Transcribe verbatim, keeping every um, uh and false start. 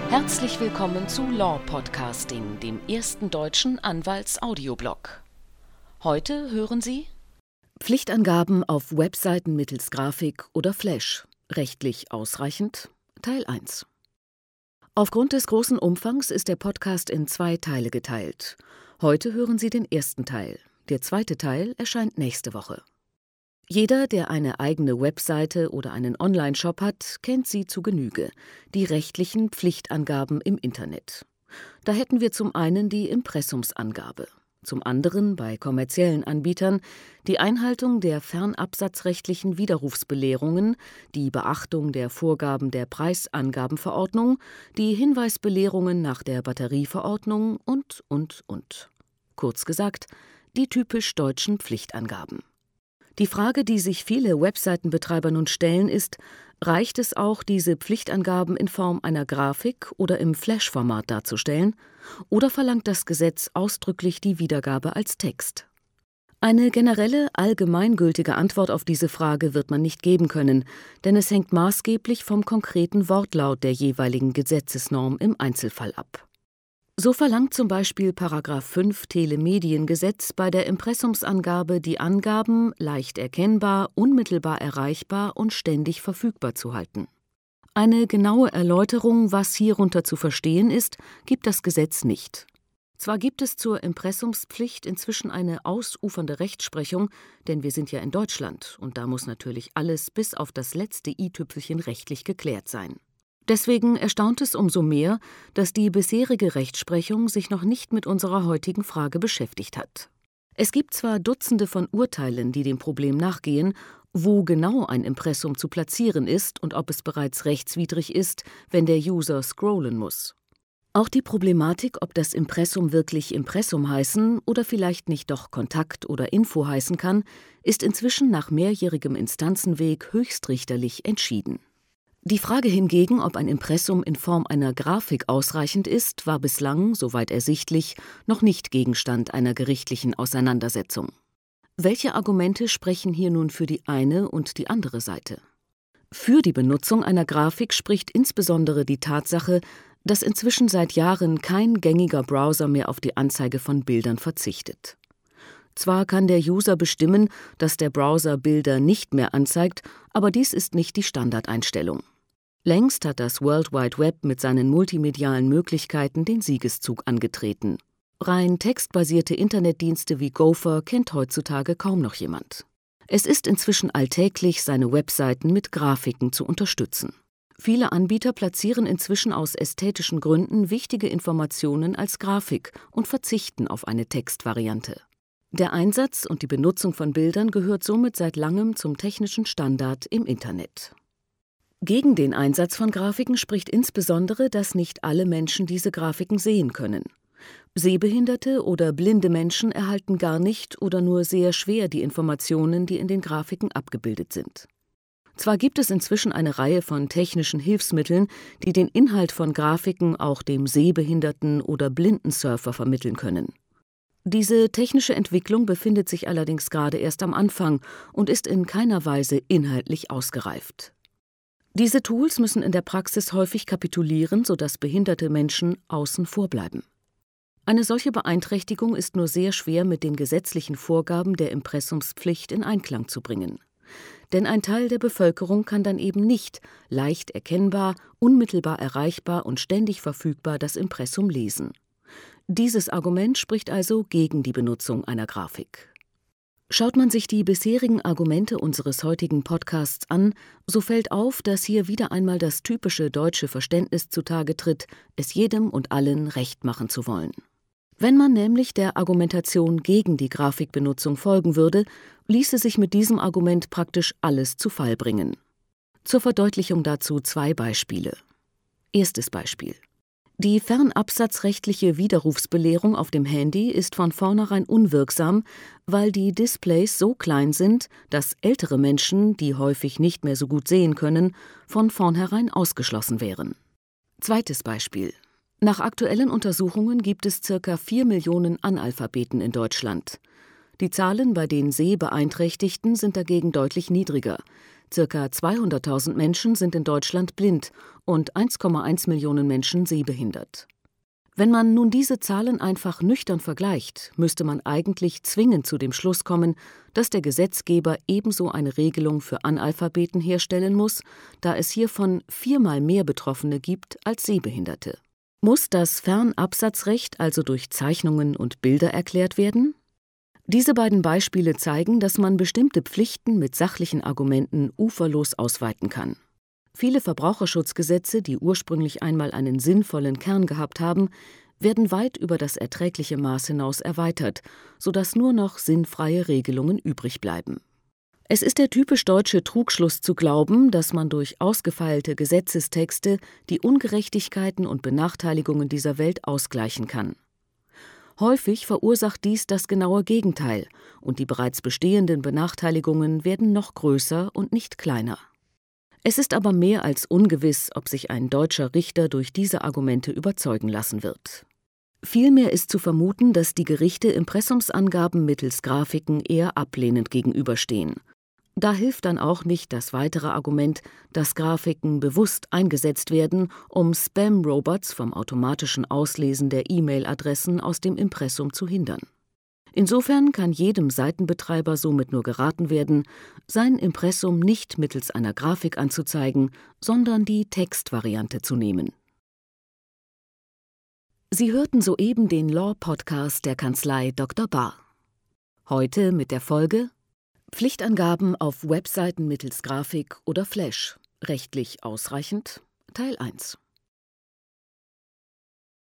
Herzlich willkommen zu Law Podcasting, dem ersten deutschen Anwalts-Audioblog. Heute hören Sie Pflichtangaben auf Webseiten mittels Grafik oder Flash. Rechtlich ausreichend? Teil eins. Aufgrund des großen Umfangs ist der Podcast in zwei Teile geteilt. Heute hören Sie den ersten Teil. Der zweite Teil erscheint nächste Woche. Jeder, der eine eigene Webseite oder einen Online-Shop hat, kennt sie zu Genüge, die rechtlichen Pflichtangaben im Internet. Da hätten wir zum einen die Impressumsangabe, zum anderen bei kommerziellen Anbietern die Einhaltung der fernabsatzrechtlichen Widerrufsbelehrungen, die Beachtung der Vorgaben der Preisangabenverordnung, die Hinweisbelehrungen nach der Batterieverordnung und, und, und. Kurz gesagt, die typisch deutschen Pflichtangaben. Die Frage, die sich viele Webseitenbetreiber nun stellen, ist: Reicht es auch, diese Pflichtangaben in Form einer Grafik oder im Flash-Format darzustellen, oder verlangt das Gesetz ausdrücklich die Wiedergabe als Text? Eine generelle, allgemeingültige Antwort auf diese Frage wird man nicht geben können, denn es hängt maßgeblich vom konkreten Wortlaut der jeweiligen Gesetzesnorm im Einzelfall ab. So verlangt zum Beispiel Paragraph fünf Telemediengesetz bei der Impressumsangabe, die Angaben leicht erkennbar, unmittelbar erreichbar und ständig verfügbar zu halten. Eine genaue Erläuterung, was hierunter zu verstehen ist, gibt das Gesetz nicht. Zwar gibt es zur Impressumspflicht inzwischen eine ausufernde Rechtsprechung, denn wir sind ja in Deutschland und da muss natürlich alles bis auf das letzte i-Tüpfelchen rechtlich geklärt sein. Deswegen erstaunt es umso mehr, dass die bisherige Rechtsprechung sich noch nicht mit unserer heutigen Frage beschäftigt hat. Es gibt zwar Dutzende von Urteilen, die dem Problem nachgehen, wo genau ein Impressum zu platzieren ist und ob es bereits rechtswidrig ist, wenn der User scrollen muss. Auch die Problematik, ob das Impressum wirklich Impressum heißen oder vielleicht nicht doch Kontakt oder Info heißen kann, ist inzwischen nach mehrjährigem Instanzenweg höchstrichterlich entschieden. Die Frage hingegen, ob ein Impressum in Form einer Grafik ausreichend ist, war bislang, soweit ersichtlich, noch nicht Gegenstand einer gerichtlichen Auseinandersetzung. Welche Argumente sprechen hier nun für die eine und die andere Seite? Für die Benutzung einer Grafik spricht insbesondere die Tatsache, dass inzwischen seit Jahren kein gängiger Browser mehr auf die Anzeige von Bildern verzichtet. Zwar kann der User bestimmen, dass der Browser Bilder nicht mehr anzeigt, aber dies ist nicht die Standardeinstellung. Längst hat das World Wide Web mit seinen multimedialen Möglichkeiten den Siegeszug angetreten. Rein textbasierte Internetdienste wie Gopher kennt heutzutage kaum noch jemand. Es ist inzwischen alltäglich, seine Webseiten mit Grafiken zu unterstützen. Viele Anbieter platzieren inzwischen aus ästhetischen Gründen wichtige Informationen als Grafik und verzichten auf eine Textvariante. Der Einsatz und die Benutzung von Bildern gehört somit seit langem zum technischen Standard im Internet. Gegen den Einsatz von Grafiken spricht insbesondere, dass nicht alle Menschen diese Grafiken sehen können. Sehbehinderte oder blinde Menschen erhalten gar nicht oder nur sehr schwer die Informationen, die in den Grafiken abgebildet sind. Zwar gibt es inzwischen eine Reihe von technischen Hilfsmitteln, die den Inhalt von Grafiken auch dem sehbehinderten oder blinden Surfer vermitteln können. Diese technische Entwicklung befindet sich allerdings gerade erst am Anfang und ist in keiner Weise inhaltlich ausgereift. Diese Tools müssen in der Praxis häufig kapitulieren, sodass behinderte Menschen außen vor bleiben. Eine solche Beeinträchtigung ist nur sehr schwer mit den gesetzlichen Vorgaben der Impressumspflicht in Einklang zu bringen. Denn ein Teil der Bevölkerung kann dann eben nicht leicht erkennbar, unmittelbar erreichbar und ständig verfügbar das Impressum lesen. Dieses Argument spricht also gegen die Benutzung einer Grafik. Schaut man sich die bisherigen Argumente unseres heutigen Podcasts an, so fällt auf, dass hier wieder einmal das typische deutsche Verständnis zutage tritt, es jedem und allen recht machen zu wollen. Wenn man nämlich der Argumentation gegen die Grafikbenutzung folgen würde, ließe sich mit diesem Argument praktisch alles zu Fall bringen. Zur Verdeutlichung dazu zwei Beispiele. Erstes Beispiel. Die fernabsatzrechtliche Widerrufsbelehrung auf dem Handy ist von vornherein unwirksam, weil die Displays so klein sind, dass ältere Menschen, die häufig nicht mehr so gut sehen können, von vornherein ausgeschlossen wären. Zweites Beispiel. Nach aktuellen Untersuchungen gibt es ca. vier Millionen Analphabeten in Deutschland. Die Zahlen bei den Sehbeeinträchtigten sind dagegen deutlich niedriger. Circa zweihunderttausend Menschen sind in Deutschland blind und eins Komma eins Millionen Menschen sehbehindert. Wenn man nun diese Zahlen einfach nüchtern vergleicht, müsste man eigentlich zwingend zu dem Schluss kommen, dass der Gesetzgeber ebenso eine Regelung für Analphabeten herstellen muss, da es hiervon viermal mehr Betroffene gibt als Sehbehinderte. Muss das Fernabsatzrecht also durch Zeichnungen und Bilder erklärt werden? Diese beiden Beispiele zeigen, dass man bestimmte Pflichten mit sachlichen Argumenten uferlos ausweiten kann. Viele Verbraucherschutzgesetze, die ursprünglich einmal einen sinnvollen Kern gehabt haben, werden weit über das erträgliche Maß hinaus erweitert, sodass nur noch sinnfreie Regelungen übrig bleiben. Es ist der typisch deutsche Trugschluss zu glauben, dass man durch ausgefeilte Gesetzestexte die Ungerechtigkeiten und Benachteiligungen dieser Welt ausgleichen kann. Häufig verursacht dies das genaue Gegenteil, und die bereits bestehenden Benachteiligungen werden noch größer und nicht kleiner. Es ist aber mehr als ungewiss, ob sich ein deutscher Richter durch diese Argumente überzeugen lassen wird. Vielmehr ist zu vermuten, dass die Gerichte Impressumsangaben mittels Grafiken eher ablehnend gegenüberstehen. Da hilft dann auch nicht das weitere Argument, dass Grafiken bewusst eingesetzt werden, um Spam-Robots vom automatischen Auslesen der E-Mail-Adressen aus dem Impressum zu hindern. Insofern kann jedem Seitenbetreiber somit nur geraten werden, sein Impressum nicht mittels einer Grafik anzuzeigen, sondern die Textvariante zu nehmen. Sie hörten soeben den Law-Podcast der Kanzlei Doktor Bahr. Heute mit der Folge Pflichtangaben auf Webseiten mittels Grafik oder Flash. Rechtlich ausreichend? Teil eins.